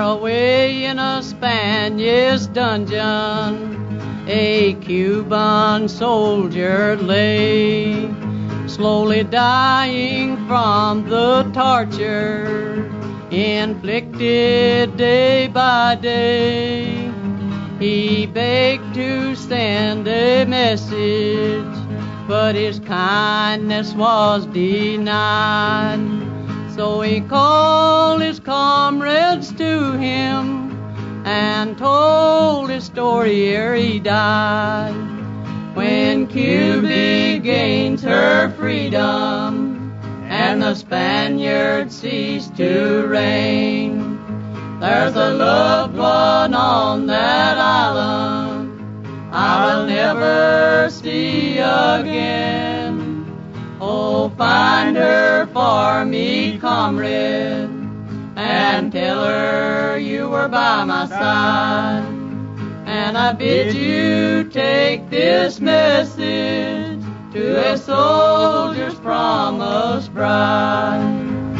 away in a Spaniard's dungeon, a Cuban soldier lay, slowly dying from the torture inflicted day by day. He begged to send a message, but his kindness was denied. So he called his comrades to him and told his story ere he died. When Cuba gains her freedom and the Spaniards cease to reign, there's a loved one on that island I will never see again. Oh, find her for me, comrade, and tell her you were by my side. And I bid you take this message to a soldier's promised bride.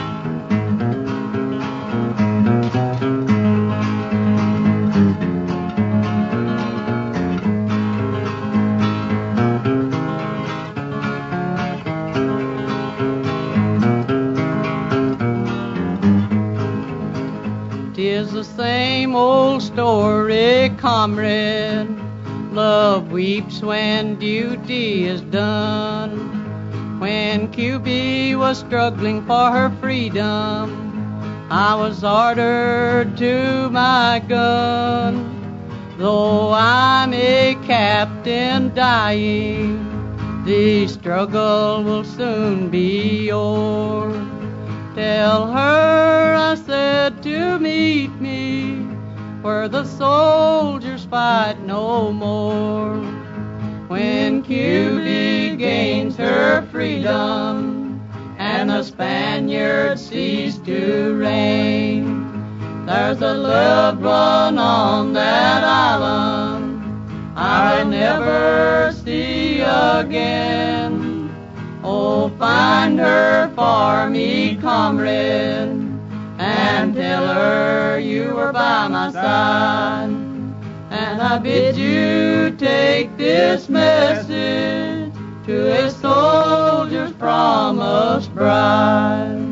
'Tis the same old story, comrade. Love weeps when duty is done. When Cuba was struggling for her freedom, I was ordered to my gun. Though I'm a captain dying, the struggle will soon be o'er. Tell her I said to meet me where the soldiers fight no more. When Cuba gains her freedom and the Spaniards cease to reign, there's a loved one on that island I'll never see again. Oh, find her for me, comrade, and tell her you were by my side. And I bid you take this message to a soldier's promised bride.